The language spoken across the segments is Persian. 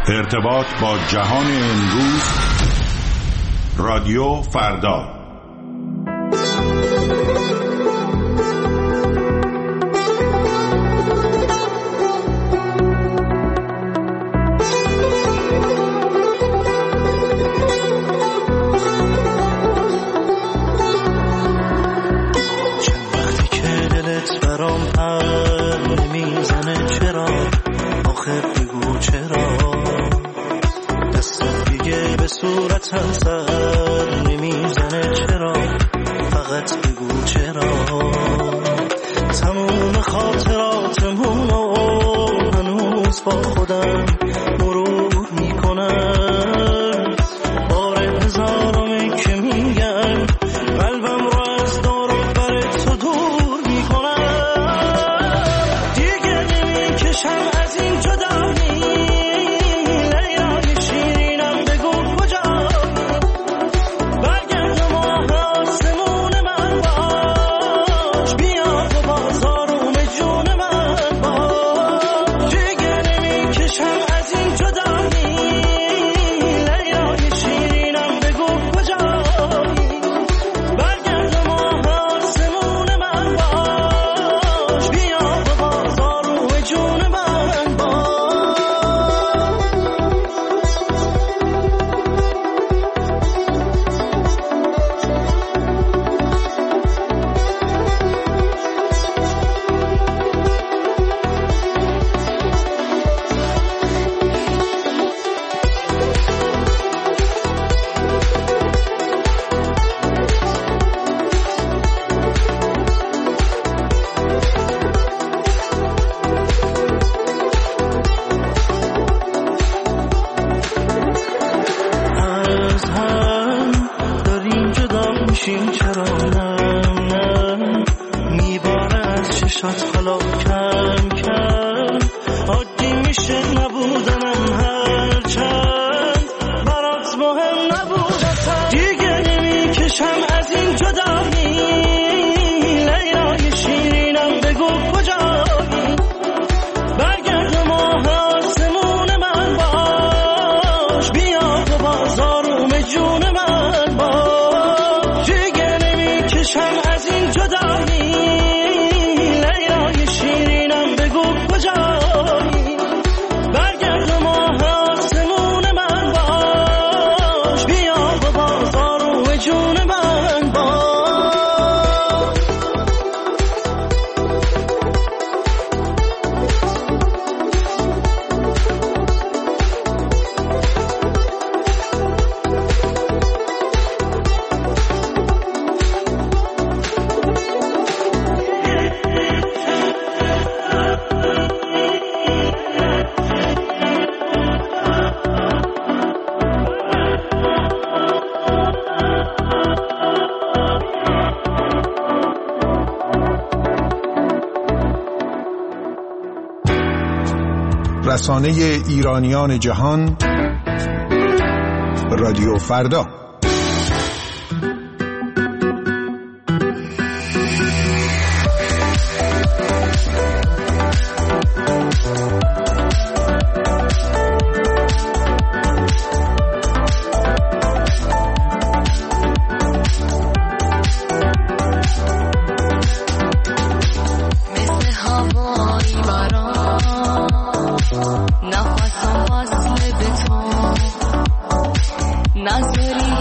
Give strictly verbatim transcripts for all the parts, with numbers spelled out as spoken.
ارتباط با جهان امروز. رادیو فردا. سر نمیزنه چرا، فقط بگو چرا. تموم خاطراتمون رو هنوز با خودم مرور میکنم. بار هزارمی که میگم قلبم رو از دور و بر تو دور میکنم. دیگه نمیکشم از این جدایی، لیلای شیرینم بگو کجا. چرا نه نه میباره از چشات حالا کم کم. عادی میشه نبودنم هرچند برات مهم نبود اصلا. دیگه نمیکشم از این جدایی، لیلای شیرینم بگو کجایی. برگرد ماه آسمون من باش، بیا تو بازارم جون من باش. از این جدایی، لیلای شیرینم بگو کجایی. برگرد ماه آسمون من باش، بیا با بازار و جون من باش. رسانه ایرانیان جهان، رادیو فردا. نذاری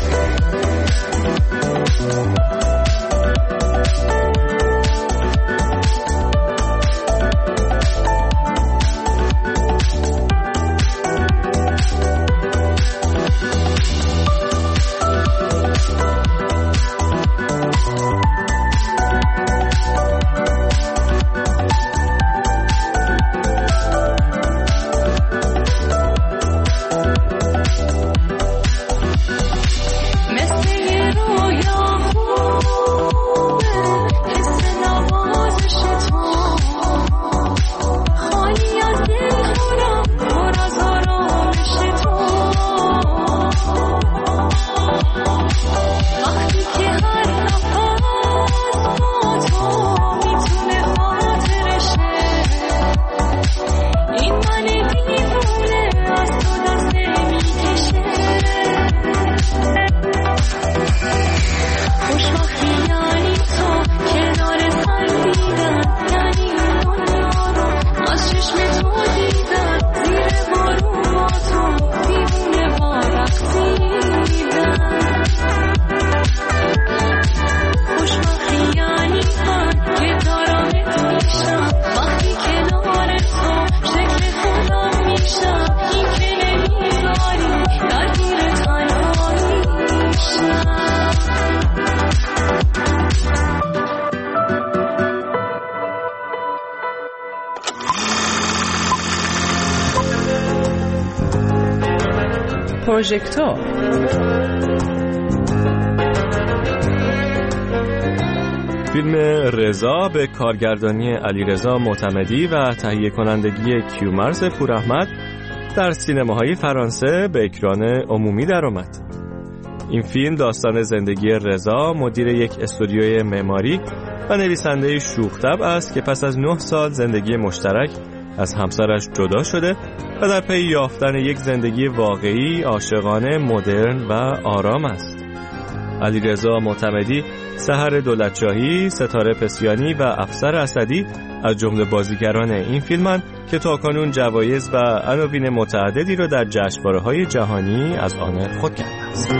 پروژکتور. فیلم رضا به کارگردانی علیرضا معتمدی و تهیه کنندگی کیومرث پوراحمد در سینماهای فرانسه به اکران عمومی درآمد. این فیلم داستان زندگی رضا، مدیر یک استودیوی معماری و نویسنده شوخ‌طبع است که پس از نه سال زندگی مشترک از همسرش جدا شده و در پی یافتن یک زندگی واقعی، عاشقانه، مدرن و آرام است. علیرضا معتمدی، سحر دولتشاهی، ستاره پسیانی و افسر اسدی از جمله بازیگران این فیلمند که تاکنون جوایز و عناوین متعددی را در جشنواره‌های جهانی از آن خود کرده است.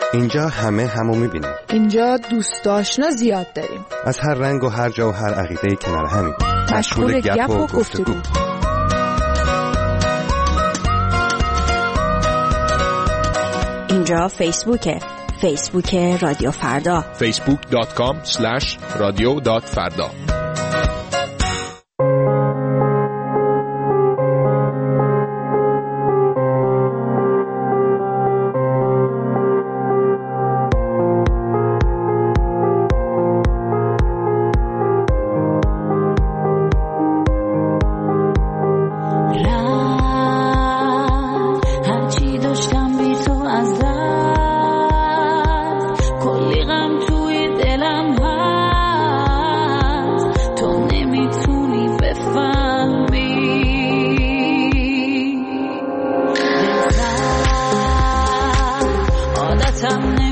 اینجا همه همو میبینیم. اینجا دوست آشنا زیاد داریم. از هر رنگ و هر جا و هر عقیده کنار همیم. مشغول گپ و گفتگو. اینجا فیسبوکه. فیسبوک رادیو فردا. فیسبوک دات کام اسلش رادیو دات فردا. Time